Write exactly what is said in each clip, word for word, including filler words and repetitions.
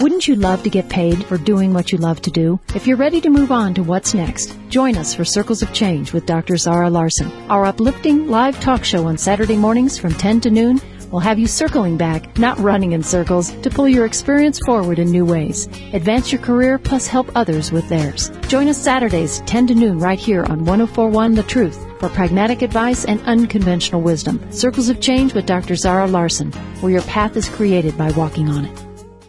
Wouldn't you love to get paid for doing what you love to do? If you're ready to move on to what's next, join us for Circles of Change with Doctor Zara Larson. Our uplifting live talk show on Saturday mornings from ten to noon will have you circling back, not running in circles, to pull your experience forward in new ways. Advance your career plus help others with theirs. Join us Saturdays, ten to noon, right here on one oh four point one The Truth for pragmatic advice and unconventional wisdom. Circles of Change with Doctor Zara Larson, where your path is created by walking on it.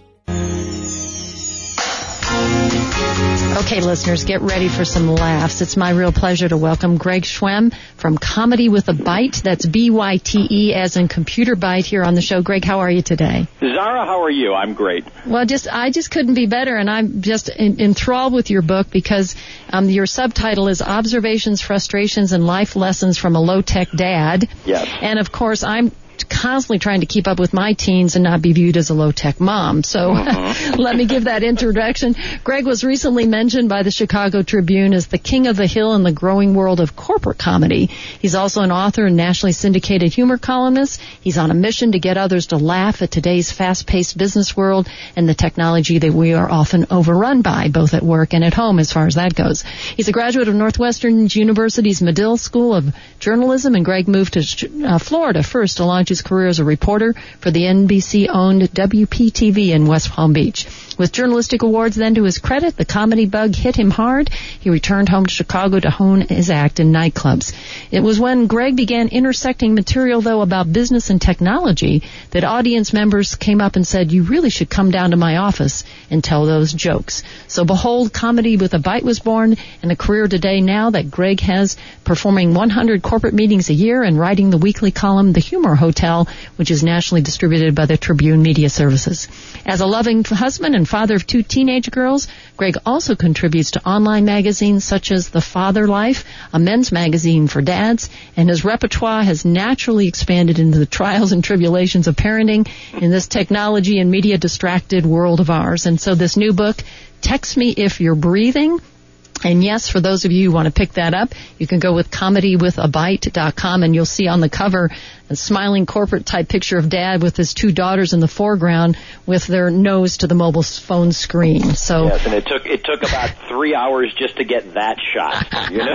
Okay, listeners, get ready for some laughs. It's my real pleasure to welcome Greg Schwemm from Comedy with a Byte. That's B Y T E as in computer byte here on the show. Greg, how are you today? Zara, how are you? I'm great. Well, just I just couldn't be better, and I'm just en- enthralled with your book because um, your subtitle is Observations, Frustrations, and Life Lessons from a Low-Tech Dad. Yes. And, of course, I'm constantly trying to keep up with my teens and not be viewed as a low-tech mom. So mm-hmm. Let me give that introduction. Greg was recently mentioned by the Chicago Tribune as the king of the hill in the growing world of corporate comedy. He's also an author and nationally syndicated humor columnist. He's on a mission to get others to laugh at today's fast-paced business world and the technology that we are often overrun by, both at work and at home as far as that goes. He's a graduate of Northwestern University's Medill School of Journalism, and Greg moved to uh, Florida first to launch his career as a reporter for the N B C-owned W P T V in West Palm Beach. With journalistic awards then to his credit, the comedy bug hit him hard. He returned home to Chicago to hone his act in nightclubs. It was when Greg began intersecting material, though, about business and technology that audience members came up and said, you really should come down to my office and tell those jokes. So behold, Comedy with a Byte was born, and a career today now that Greg has, performing one hundred corporate meetings a year and writing the weekly column The Humor Hotel, which is nationally distributed by the Tribune Media Services. As a loving husband and father of two teenage girls, Greg also contributes to online magazines such as The Father Life, a men's magazine for dads, and his repertoire has naturally expanded into the trials and tribulations of parenting in this technology and media distracted world of ours. And so this new book, Text Me If You're Breathing. And yes, for those of you who want to pick that up, you can go with comedy with a byte dot com, and you'll see on the cover a smiling corporate-type picture of Dad with his two daughters in the foreground with their nose to the mobile phone screen. So yes, and it took it took about three hours just to get that shot. You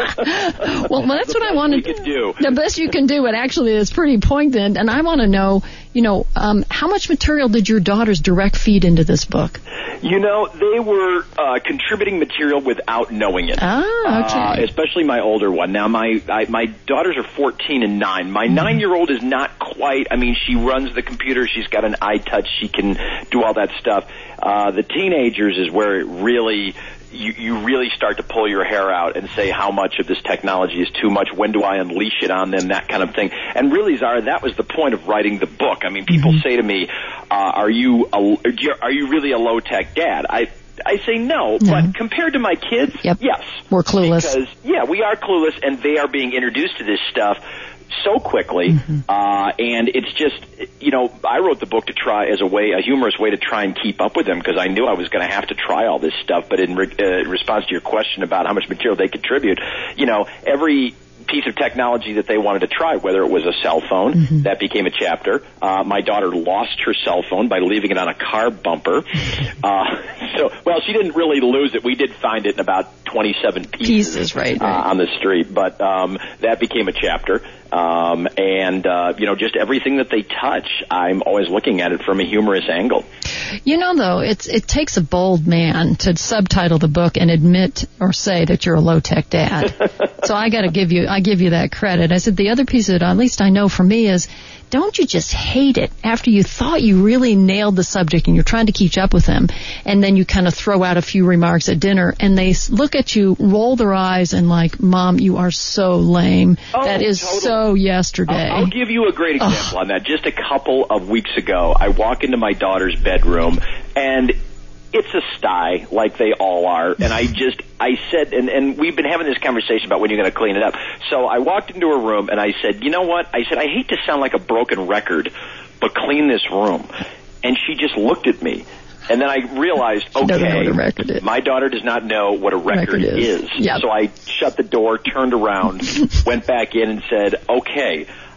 know. Well, that's what I wanted to do. The best you can do. It actually is pretty poignant, and I want to know, you know, um, how much material did your daughters direct feed into this book? You know, they were uh, contributing material without knowing it. Ah, okay. Uh, especially my older one. Now, my I, my daughters are fourteen and nine. My mm-hmm. nine-year-old is not quite, I mean, she runs the computer. She's got an iTouch. She can do all that stuff. Uh, the teenagers is where it really... You, you really start to pull your hair out and say how much of this technology is too much. When do I unleash it on them? That kind of thing. And really, Zara, that was the point of writing the book. I mean, people mm-hmm. say to me, uh, "Are you a, are you really a low tech dad?" I I say no, no, but compared to my kids, yep. yes, we're clueless. Because yeah, we are clueless, and they are being introduced to this stuff so quickly, mm-hmm. uh, and it's just, you know, I wrote the book to try as a way, a humorous way to try and keep up with them, because I knew I was going to have to try all this stuff. But in re- uh, response to your question about how much material they contribute, you know, every piece of technology that they wanted to try, whether it was a cell phone, mm-hmm. that became a chapter. Uh, my daughter lost her cell phone by leaving it on a car bumper. Uh, so, well, she didn't really lose it. We did find it in about twenty-seven pieces, pieces right, right. Uh, on the street, but um, that became a chapter. Um, and, uh, you know, just everything that they touch, I'm always looking at it from a humorous angle. You know, though, it's, it takes a bold man to subtitle the book and admit or say that you're a low-tech dad. So I got to give you, I give you that credit. I said the other piece of it, at least I know for me, is don't you just hate it after you thought you really nailed the subject and you're trying to keep up with them, and then you kind of throw out a few remarks at dinner and they look at you, roll their eyes, and like, Mom, you are so lame. Oh, that is totally. So yesterday. I'll, I'll give you a great example oh. on that. Just a couple of weeks ago, I walk into my daughter's bedroom and it's a sty, like they all are. And I just, I said, and, and we've been having this conversation about when you're going to clean it up. So I walked into her room and I said, you know what? I said, I hate to sound like a broken record, but clean this room. And she just looked at me. And then I realized, okay, my daughter does not know what a record, record is. is. Yep. So I shut the door, turned around, went back in and said, okay,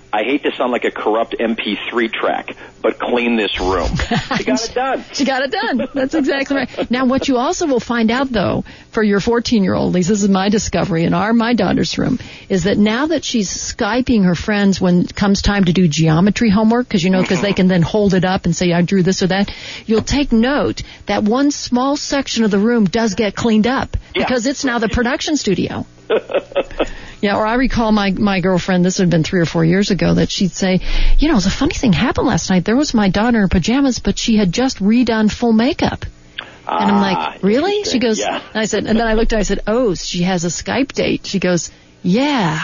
I hate to sound like a corrupt M P three track, but clean this room. She got it done. She got it done. That's exactly right. Now, what you also will find out, though, for your fourteen-year-old, at least this is my discovery in our my daughter's room, is that now that she's Skyping her friends when it comes time to do geometry homework, because, you know, because they can then hold it up and say, I drew this or that, you'll take note that one small section of the room does get cleaned up yeah. because it's now the production studio. Yeah, or I recall my, my girlfriend, this had been three or four years ago, that she'd say, you know, the funny thing happened last night. There was my daughter in her pajamas, but she had just redone full makeup. Ah, and I'm like, really? She goes, yeah. and I said, and then I looked at her, I said, oh, she has a Skype date. She goes, yeah.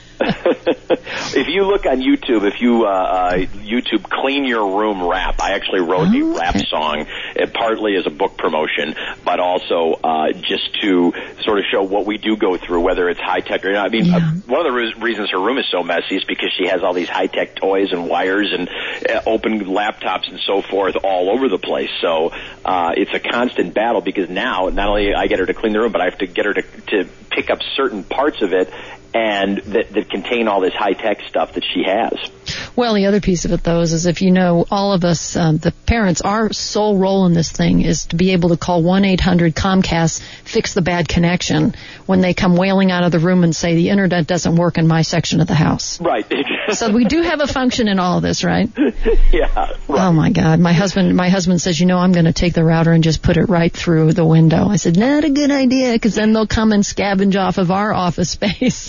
If you look on YouTube, if you uh, uh, YouTube Clean Your Room Rap, I actually wrote oh, a rap okay. song, uh, partly as a book promotion, but also uh, just to sort of show what we do go through, whether it's high-tech or not. I mean, yeah. uh, one of the re- reasons her room is so messy is because she has all these high-tech toys and wires and uh, open laptops and so forth all over the place. So uh, it's a constant battle because now not only I get her to clean the room, but I have to get her to, to pick up certain parts of it and that, that contain all this high-tech stuff that she has. Well, the other piece of it, though, is, is if you know, all of us, um, the parents, our sole role in this thing is to be able to call one eight hundred Comcast, fix the bad connection, when they come wailing out of the room and say the internet doesn't work in my section of the house. Right. So we do have a function in all of this, right? Yeah. Right. Oh, my God. My husband my husband says, you know, I'm going to take the router and just put it right through the window. I said, not a good idea, because then they'll come and scavenge off of our office space.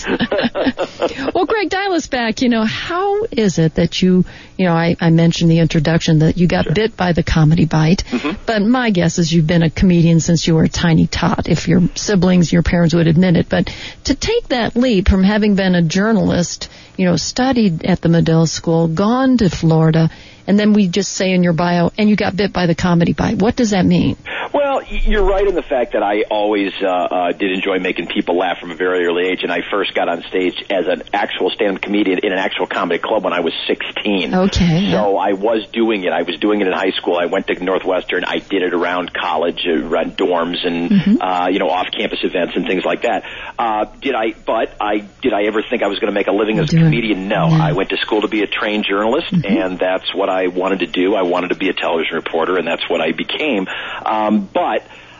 Well, Greg, dial us back. You know, how is it that you, you know, I, I mentioned the introduction that you got sure. bit by the comedy bite, mm-hmm. but my guess is you've been a comedian since you were a tiny tot. If your siblings, your parents would admit it. But to take that leap from having been a journalist, you know, studied at the Medill School, gone to Florida, and then we just say in your bio, and you got bit by the comedy bite. What does that mean? Well, you're right in the fact that I always uh, uh, did enjoy making people laugh from a very early age, and I first got on stage as an actual stand-up comedian in an actual comedy club when I was sixteen. Okay. So yeah. I was doing it. I was doing it in high school. I went to Northwestern. I did it around college, around dorms, and mm-hmm. uh, you know, off-campus events and things like that. Uh, did I? But I did I ever think I was going to make a living as a comedian? No. Yeah. I went to school to be a trained journalist, mm-hmm. and that's what I wanted to do. I wanted to be a television reporter, and that's what I became. Um, but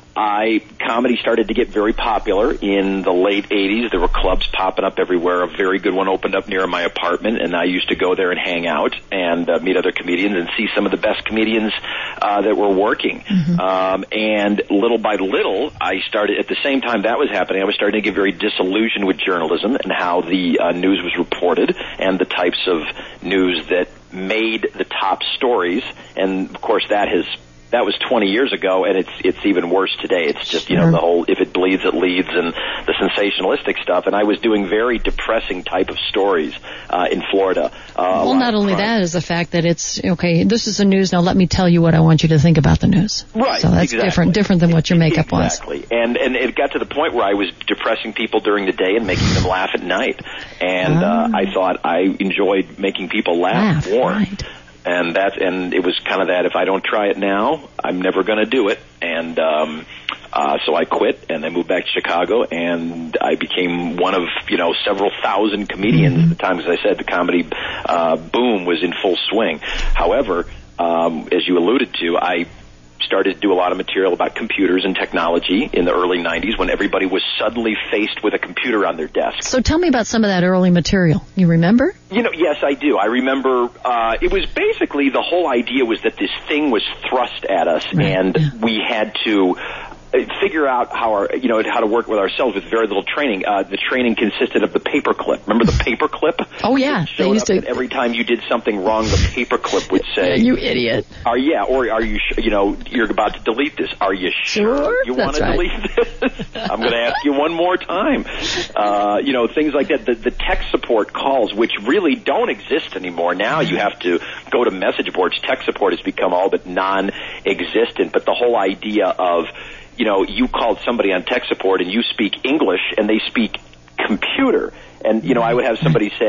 I comedy started to get very popular in the late eighties. There were clubs popping up everywhere. A very good one opened up near my apartment, and I used to go there and hang out and uh, meet other comedians and see some of the best comedians uh, that were working. Mm-hmm. Um, and little by little, I started, at the same time that was happening, I was starting to get very disillusioned with journalism and how the uh, news was reported and the types of news that made the top stories. And, of course, that has That was twenty years ago, and it's it's even worse today. It's just, you know, the whole if it bleeds, it leads, and the sensationalistic stuff. And I was doing very depressing type of stories uh, in Florida. Uh, well, not only that is the fact that it's, okay, this is the news, now let me tell you what I want you to think about the news. Right, So that's exactly. different different than what your makeup exactly. was. Exactly. And, and it got to the point where I was depressing people during the day and making them laugh at night. And uh, um, I thought I enjoyed making people laugh, laugh more. Right. And that, and it was kind of that, if I don't try it now, I'm never going to do it. And um, uh, so I quit, and I moved back to Chicago, and I became one of, you know, several thousand comedians mm-hmm. at the time. As I said, the comedy uh, boom was in full swing. However, um, as you alluded to, I started to do a lot of material about computers and technology in the early nineties when everybody was suddenly faced with a computer on their desk. So tell me about some of that early material. You remember? You know, yes, I do. I remember uh, it was basically the whole idea was that this thing was thrust at us, right. and yeah. we had to figure out how our, you know, how to work with ourselves with very little training. Uh, the training consisted of the paperclip. Remember the paperclip? Oh yeah, they used to. Every time you did something wrong, the paperclip would say, "You idiot." Are yeah, or are you? Sh- you know, you're about to delete this. Are you sure, sure? you want to right. delete this? I'm going to ask you one more time. Uh, you know, things like that. The, the tech support calls, which really don't exist anymore. Now you have to go to message boards. Tech support has become all but non-existent. But the whole idea of, you know, you called somebody on tech support and you speak English and they speak computer. And, you know, I would have somebody saying,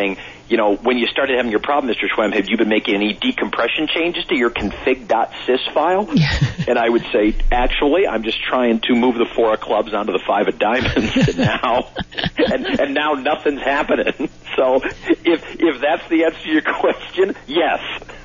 you know, when you started having your problem, Mister Schwem, have you been making any decompression changes to your config.sys file? And I would say, actually, I'm just trying to move the four of clubs onto the five of diamonds, and now, and, and now nothing's happening. So if if that's the answer to your question, yes.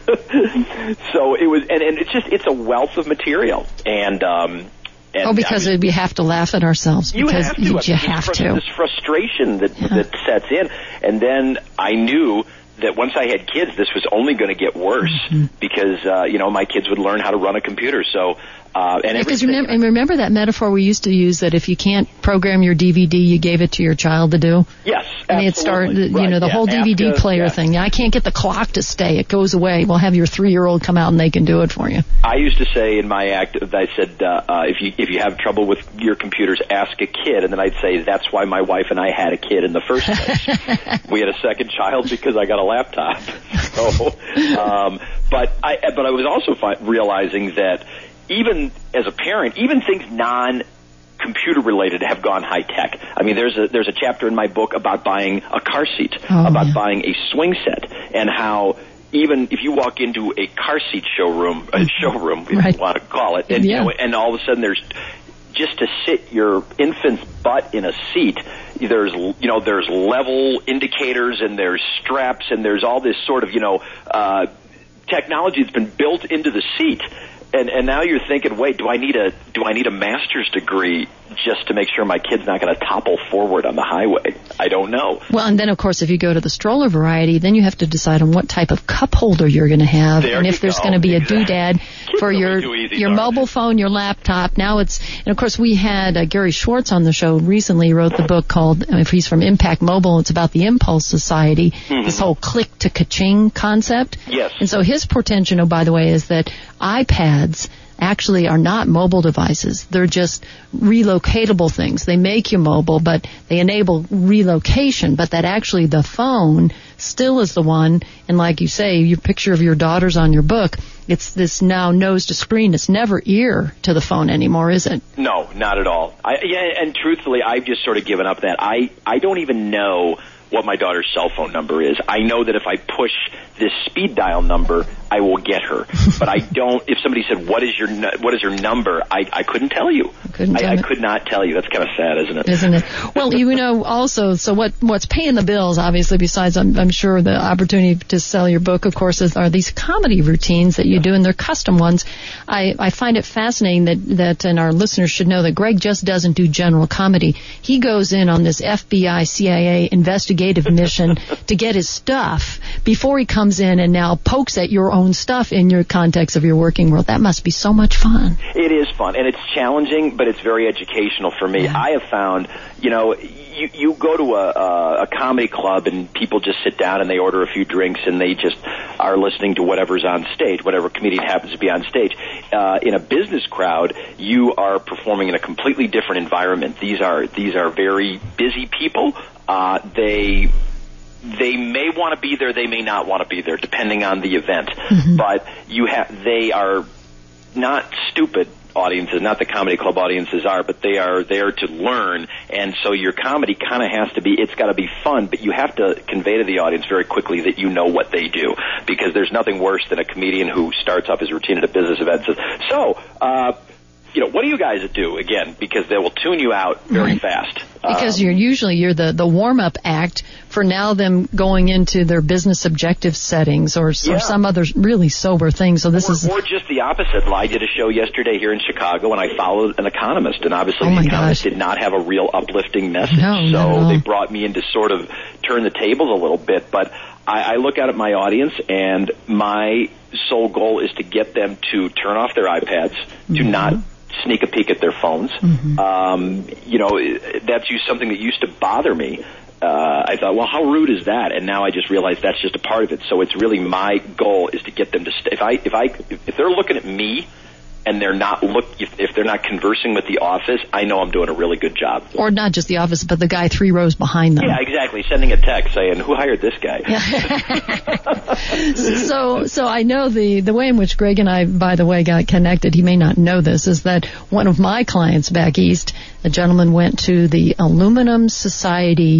So it was, and, and it's just, it's a wealth of material. And, um, and oh, because I mean, we have to laugh at ourselves. You because have to. You, I you mean, have this, to. This frustration that, yeah. that sets in. And then I knew that once I had kids, this was only going to get worse mm-hmm. because, uh, you know, my kids would learn how to run a computer. So, uh, and because remember, and remember that metaphor we used to use that if you can't program your D V D, you gave it to your child to do? Yes, I mean, it started, you right. know, the yeah. whole D V D After, player yeah. thing. I can't get the clock to stay. It goes away. We'll have your three-year-old come out and they can do it for you. I used to say in my act, I said, uh, uh, if you if you have trouble with your computers, ask a kid. And then I'd say, that's why my wife and I had a kid in the first place. We had a second child because I got a laptop. So, um, but I but I was also fi- realizing that even as a parent, even things non computer related have gone high tech. I mean, there's a there's a chapter in my book about buying a car seat, oh, about yeah. buying a swing set, and how even if you walk into a car seat showroom, a showroom, if right. you want to call it, and yeah. you know, and all of a sudden there's just to sit your infant's butt in a seat. There's, you know, there's level indicators and there's straps and there's all this sort of, you know, uh, technology that's been built into the seat. And and now you're thinking, wait, do I need a do I need a master's degree just to make sure my kid's not going to topple forward on the highway? I don't know. Well, and then of course, if you go to the stroller variety, then you have to decide on what type of cup holder you're going to have, there and if there's go. going to be exactly. a doodad for your easy, your mobile phone, your laptop. Now it's, and of course, we had uh, Gary Schwartz on the show recently. He wrote the book called, if he's from Impact Mobile, it's about the Impulse Society, mm-hmm. this whole click to ka-ching concept. Yes. And so his portention, oh, by the way, is that iPads actually are not mobile devices. They're just relocatable things. They make you mobile, but they enable relocation, but that actually the phone still is the one, and like you say, your picture of your daughter's on your book, it's this now nose to screen. It's never ear to the phone anymore, is it? No, not at all. I, yeah, and truthfully, I've just sort of given up that. I, I don't even know what my daughter's cell phone number is. I know that if I push this speed dial number, I will get her. But I don't, if somebody said, what is your what is your number, I, I couldn't tell you. Couldn't tell I, I it. could not tell you. That's kind of sad, isn't it? Isn't it? Well, you know, also, so what what's paying the bills, obviously, besides, I'm, I'm sure, the opportunity to sell your book, of course, is, are these comedy routines that you do, and they're custom ones. I, I find it fascinating that, that, and our listeners should know that Greg just doesn't do general comedy. He goes in on this F B I, C I A investigative mission to get his stuff before he comes in and now pokes at your own stuff in your context of your working world. That must be so much fun. It is fun, and it's challenging, but it's very educational for me. Yeah. I have found, you know, you, you go to a, a, a comedy club and people just sit down and they order a few drinks and they just are listening to whatever's on stage, whatever comedian happens to be on stage. Uh, in a business crowd, you are performing in a completely different environment. These are these are very busy people. Uh, they they may want to be there, they may not want to be there, depending on the event. Mm-hmm. But you have they are not stupid audiences, not the comedy club audiences are, but they are there to learn, and so your comedy kind of has to be, it's got to be fun, but you have to convey to the audience very quickly that you know what they do, because there's nothing worse than a comedian who starts off his routine at a business event and says, so, uh, you know, what do you guys do again? Because they will tune you out very right. fast. Because um, you're usually you're the, the warm up act for now them going into their business objective settings or, yeah. or some other really sober thing. So this or, is or just the opposite. I did a show yesterday here in Chicago, and I followed an economist, and obviously oh the economist gosh. did not have a real uplifting message. No, so they brought me in to sort of turn the tables a little bit. But I, I look out at my audience, and my sole goal is to get them to turn off their iPads, mm-hmm. to not sneak a peek at their phones. Mm-hmm. Um, you know, that's used something that used to bother me. Uh, I thought, well, how rude is that? And now I just realized that's just a part of it. So it's really my goal is to get them to stay. If I, if I, if they're looking at me and they're not look, if, if they're not conversing with the office, I know I'm doing a really good job. Or not just the office, but the guy three rows behind them. Yeah, exactly. Sending a text saying, who hired this guy? so, so I know the, the way in which Greg and I, by the way, got connected, he may not know this, is that one of my clients back east, a gentleman went to the Aluminum Society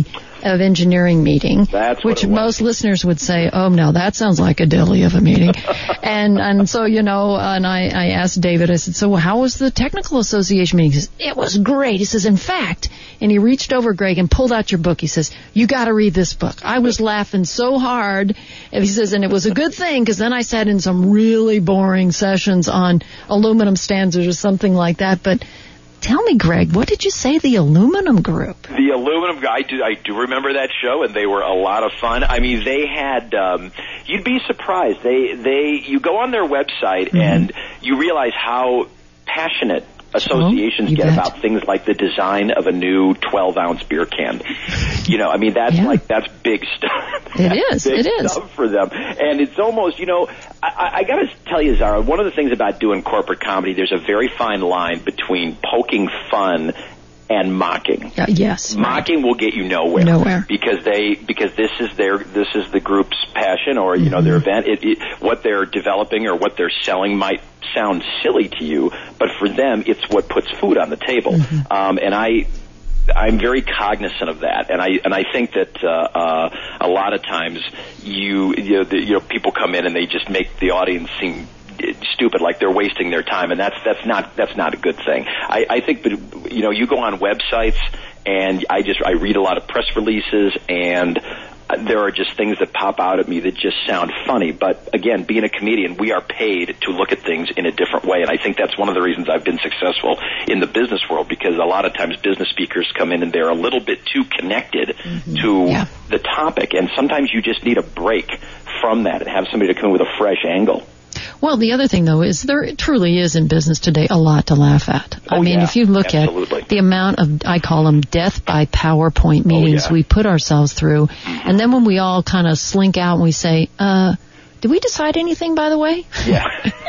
of engineering meeting, That's which what it was. most listeners would say, oh, no, that sounds like a dilly of a meeting. and and so, you know, and I, I asked David, I said, so how was the technical association meeting? He says, it was great. He says, in fact, and he reached over, Greg, and pulled out your book. He says, you got to read this book. I was laughing so hard. And he says, and it was a good thing because then I sat in some really boring sessions on aluminum standards or something like that. But tell me, Greg, what did you say, the Aluminum Group? The Aluminum Group, I do, I do remember that show, and they were a lot of fun. I mean, they had, um, you'd be surprised. They, they, you go on their website, mm-hmm. and you realize how passionate associations oh, get bet. about things like the design of a new twelve-ounce beer can. You know, I mean, that's yeah. like, that's big stuff. It that's is, big it is. stuff for them. And it's almost, you know, I, I got to tell you, Zara, one of the things about doing corporate comedy, there's a very fine line between poking fun and mocking. Uh, yes. Mocking right. will get you nowhere. Nowhere. Because they, because this is their, this is the group's passion or, you mm-hmm. know, their event. It, it, what they're developing or what they're selling might sound silly to you, but for them, it's what puts food on the table. Mm-hmm. Um, and I, I'm very cognizant of that, and I and I think that uh, uh, a lot of times you you know, the, you know people come in and they just make the audience seem stupid, like they're wasting their time, and that's that's not that's not a good thing. I, I think, but you know, you go on websites, and I just I read a lot of press releases, and there are just things that pop out at me that just sound funny. But again, being a comedian, we are paid to look at things in a different way. And I think that's one of the reasons I've been successful in the business world, because a lot of times business speakers come in and they're a little bit too connected mm-hmm. to yeah. the topic. And sometimes you just need a break from that and have somebody to come in with a fresh angle. Well, the other thing, though, is there truly is in business today a lot to laugh at. Oh, I mean, yeah, if you look absolutely. at the amount of, I call them death by PowerPoint meetings oh, yeah. we put ourselves through, mm-hmm. and then when we all kind of slink out and we say, uh, did we decide anything, by the way? Yeah,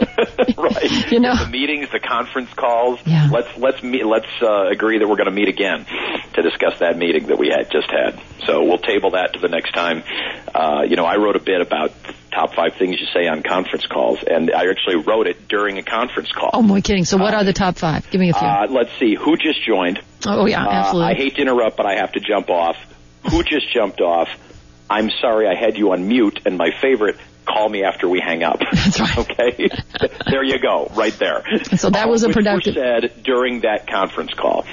right. You know, the meetings, the conference calls. Yeah. Let's let's meet. Let's uh, agree that we're going to meet again to discuss that meeting that we had just had. So we'll table that to the next time. Uh, you know, I wrote a bit about top five things you say on conference calls, and I actually wrote it during a conference call. Oh, my kidding. So what uh, are the top five? Give me a few. Uh, let's see. Who just joined? Oh, yeah, absolutely. Uh, I hate to interrupt, but I have to jump off. Who just jumped off? I'm sorry I had you on mute, and my favorite, call me after we hang up. That's right. Okay? There you go, right there. So that All was a which productive... were said during that conference call.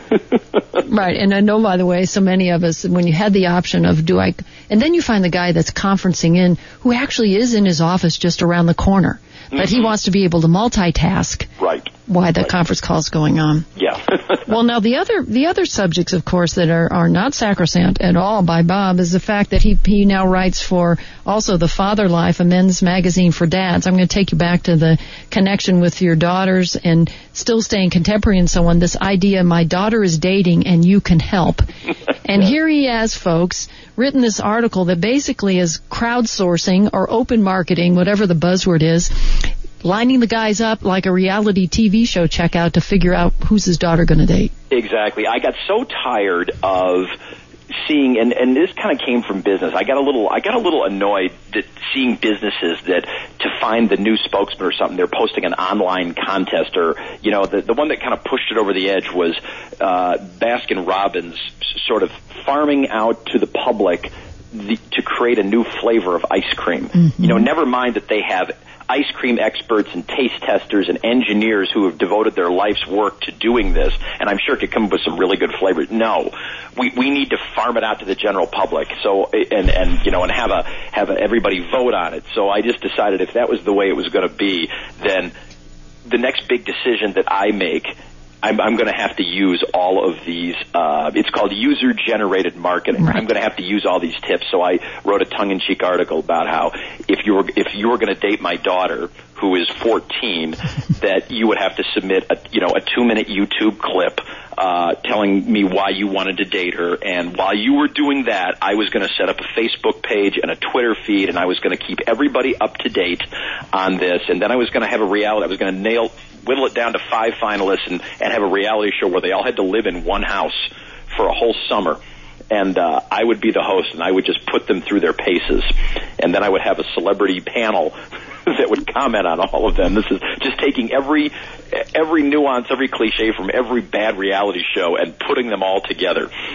Right, and I know, by the way, so many of us, when you had the option of do I... And then you find the guy that's conferencing in who actually is in his office just around the corner, but mm-hmm. he wants to be able to multitask. Right. While the right. conference call is going on. Yeah. Well, now the other the other subjects, of course, that are, are not sacrosanct at all by Bob is the fact that he he now writes for also the Father Life, a men's magazine for dads. I'm going to take you back to the connection with your daughters and still staying contemporary and so on. This idea, my daughter is dating and you can help. And here he has, folks, written this article that basically is crowdsourcing or open marketing, whatever the buzzword is, lining the guys up like a reality T V show checkout to figure out who's his daughter going to date. Exactly. I got so tired of seeing, and, and this kind of came from business. I got a little, I got a little annoyed that seeing businesses that to find the new spokesman or something, they're posting an online contest, or you know, the the one that kind of pushed it over the edge was uh, Baskin Robbins sort of farming out to the public the, to create a new flavor of ice cream. Mm-hmm. You know, never mind that they have ice cream experts and taste testers and engineers who have devoted their life's work to doing this, and I'm sure it could come up with some really good flavors. No, we we need to farm it out to the general public. So and and you know and have a have a, everybody vote on it. So I just decided if that was the way it was going to be, then the next big decision that I make, I'm, I'm going to have to use all of these. Uh, it's called user-generated marketing. Right. I'm going to have to use all these tips. So I wrote a tongue-in-cheek article about how if you were if you were going to date my daughter, who is fourteen, that you would have to submit a you know a two-minute YouTube clip uh, telling me why you wanted to date her. And while you were doing that, I was going to set up a Facebook page and a Twitter feed, and I was going to keep everybody up to date on this. And then I was going to have a reality. I was going to nail. whittle it down to five finalists and, and have a reality show where they all had to live in one house for a whole summer. And uh, I would be the host, and I would just put them through their paces. And then I would have a celebrity panel that would comment on all of them. This is just taking every every nuance, every cliche from every bad reality show and putting them all together.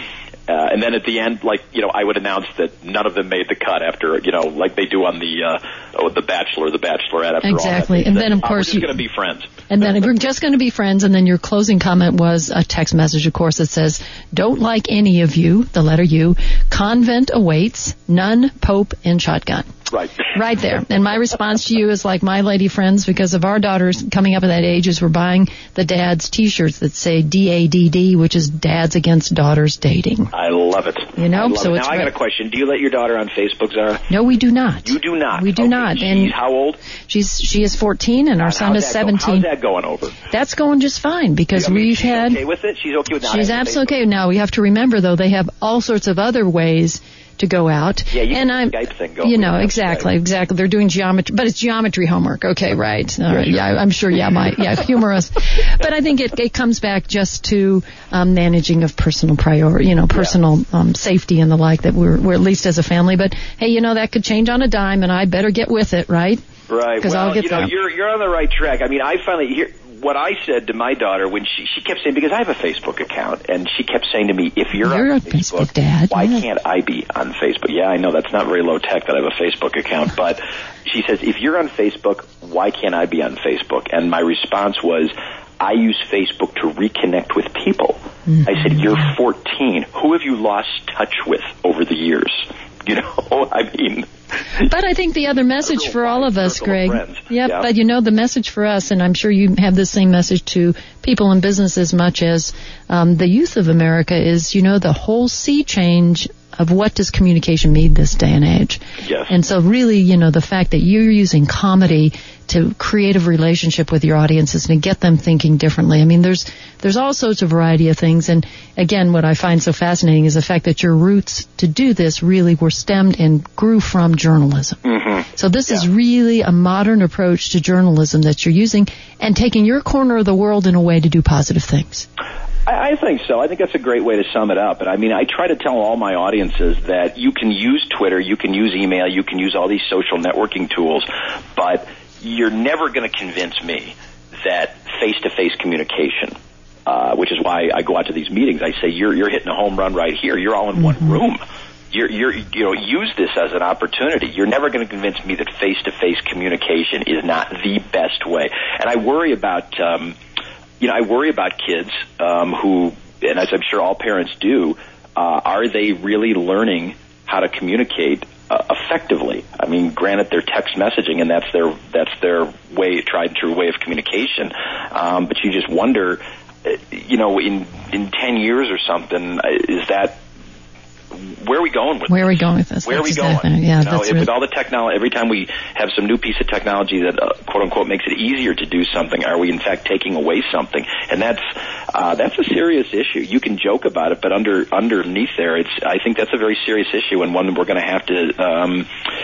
Uh, and then at the end, like, you know, I would announce that none of them made the cut after, you know, like they do on the uh, oh, the Bachelor, the Bachelorette. After exactly. all that, and said, then, of oh, course, we're just going to be friends. And then we're just going to be friends. And then your closing comment was a text message, of course, that says, "Don't like any of you," the letter U, "convent awaits, none, Pope, and shotgun." Right. Right there. And my response to you is like my lady friends, because of our daughters coming up at that age, is we're buying the dads T-shirts that say D A D D, which is Dads Against Daughters Dating. I love it. You know, so it. it's now I got a question. Do you let your daughter on Facebook, Zara? No, we do not. You do not. We do okay. not. She's And how old? She's she is fourteen, and our and son is seventeen. Go, how's that going over? That's going just fine because I mean, we've she's had. Okay with it. She's okay with not She's having absolutely Facebook? okay. Now we have to remember though they have all sorts of other ways to go out. Yeah, you and can I'm, Skype thing going. You know, exactly, exactly. They're doing geometry, but it's geometry homework. Okay, right. All right. Yeah, I'm sure. Yeah, my yeah, humorous. But I think it, it comes back just to um, managing of personal priority, you know, personal yeah. um, safety and the like. That we're we're at least as a family. But hey, you know that could change on a dime, and I better get with it, right? Right. Well, I'll get you know, there. you're you're on the right track. I mean, I finally hear what I said to my daughter when she she kept saying, because I have a Facebook account, and she kept saying to me, if you're, you're on Facebook, Facebook, Dad, why yeah. can't I be on Facebook? Yeah, I know that's not very low tech that I have a Facebook account, but she says, if you're on Facebook, why can't I be on Facebook? And my response was, I use Facebook to reconnect with people. Mm-hmm. I said, you're fourteen. Who have you lost touch with over the years? You know, I mean... But I think the other message for all of us, Greg, yep, yeah. but you know, the message for us, and I'm sure you have the same message to people in business as much as um, the youth of America, is, you know, the whole sea change of what does communication mean this day and age. Yes. And so really, you know, the fact that you're using comedy to create a relationship with your audiences and to get them thinking differently. I mean, there's there's all sorts of variety of things. And again, what I find so fascinating is the fact that your roots to do this really were stemmed and grew from journalism. Mm-hmm. So this yeah. is really a modern approach to journalism that you're using and taking your corner of the world in a way to do positive things. I think so. I think that's a great way to sum it up. And I mean, I try to tell all my audiences that you can use Twitter, you can use email, you can use all these social networking tools, but you're never going to convince me that face-to-face communication, uh, which is why I go out to these meetings, I say, you're, you're hitting a home run right here. You're all in mm-hmm. one room. You're, you're, you know, use this as an opportunity. You're never going to convince me that face-to-face communication is not the best way. And I worry about, um, you know, I worry about kids um, who, and as I'm sure all parents do, uh, are they really learning how to communicate uh, effectively? I mean, granted, they're text messaging, and that's their that's their way, tried and true way of communication. Um, but you just wonder, you know, in in ten years or something, is that where are we going with Where this? are we going with this? Where that's are we exactly, going? yeah, you know, that's if, really... with all the technology, every time we have some new piece of technology that, uh, quote unquote, makes it easier to do something, are we in fact taking away something? And that's uh, that's a serious issue. You can joke about it, but under underneath there, it's I think that's a very serious issue, and one we're going to have to. Um,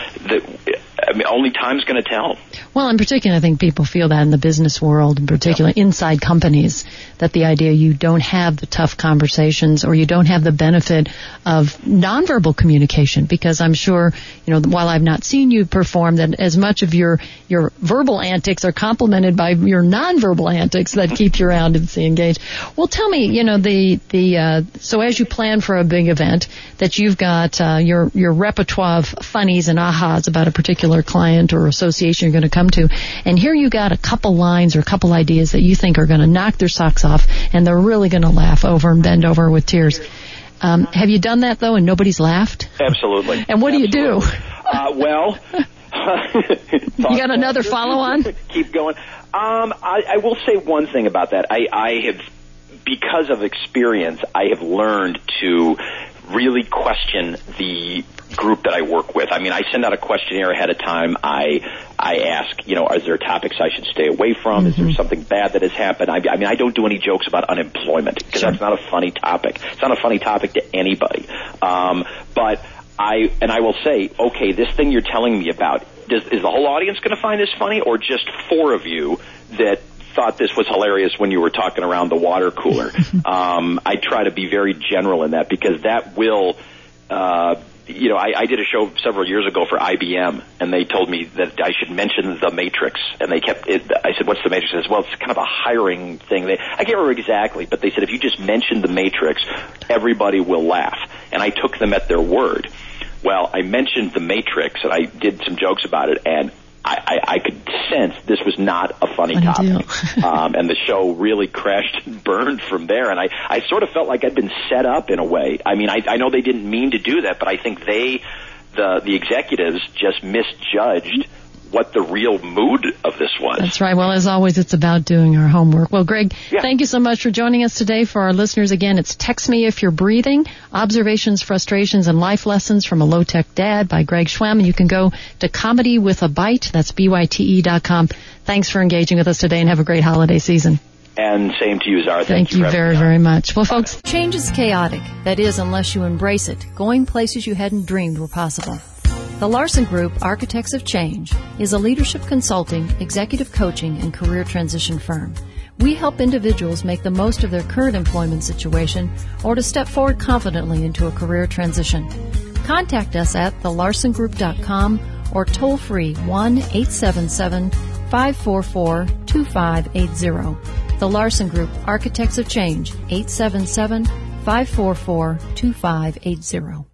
that I mean, only time's going to tell. Well, in particular, I think people feel that in the business world, in particular yeah. inside companies, that the idea you don't have the tough conversations or you don't have the benefit of nonverbal communication, because I'm sure, you know, while I've not seen you perform, that as much of your your verbal antics are complemented by your nonverbal antics that keep your audience engaged. Well, tell me, you know, the the uh, so as you plan for a big event, that you've got uh, your your repertoire of funnies and ahas about a particular client or association you're going to come to, and here you got a couple lines or a couple ideas that you think are going to knock their socks off, and they're really going to laugh over and bend over with tears. Um, have you done that, though, and nobody's laughed? Absolutely. And what do Absolutely. you do? Uh, well, you got another follow-on? Keep going. Um, I, I will say one thing about that. I, I have, because of experience, I have learned to really question the group that I work with. I mean, I send out a questionnaire ahead of time. I I ask, you know, are there topics I should stay away from? Mm-hmm. Is there something bad that has happened? I, I mean, I don't do any jokes about unemployment because sure. that's not a funny topic. It's not a funny topic to anybody. Um, but I and I will say, okay, this thing you're telling me about, does, is the whole audience going to find this funny, or just four of you that thought this was hilarious when you were talking around the water cooler? um, I try to be very general in that, because that will uh, you know, I, I did a show several years ago for I B M, and they told me that I should mention the Matrix, and they kept it. I said, "What's the Matrix?" I said, "Well, it's kind of a hiring thing." They, I can't remember exactly, but they said if you just mention the Matrix, everybody will laugh, and I took them at their word. Well, I mentioned the Matrix, and I did some jokes about it, and I, I, I could sense this was not a funny, funny topic. um, and the show really crashed and burned from there. And I, I sort of felt like I'd been set up in a way. I mean, I, I know they didn't mean to do that, but I think they, the, the executives, just misjudged what the real mood of this was. That's right. Well, as always, it's about doing our homework. Well, Greg, yeah. thank you so much for joining us today. For our listeners, again, it's Text Me If You're Breathing, Observations, Frustrations, and Life Lessons from a Low-Tech Dad by Greg Schwem. And you can go to Comedy with a Bite. That's B Y T E dot com. Thanks for engaging with us today, and have a great holiday season. And same to you, Zara. Thank, Thank you, you very, very much. Well, folks, change is chaotic. That is, unless you embrace it. Going places you hadn't dreamed were possible. The Larson Group, Architects of Change, is a leadership consulting, executive coaching, and career transition firm. We help individuals make the most of their current employment situation or to step forward confidently into a career transition. Contact us at the larson group dot com or toll free one eight seven seven, five four four, two five eight zero. The Larson Group, Architects of Change, eight seven seven, five four four, two five eight zero.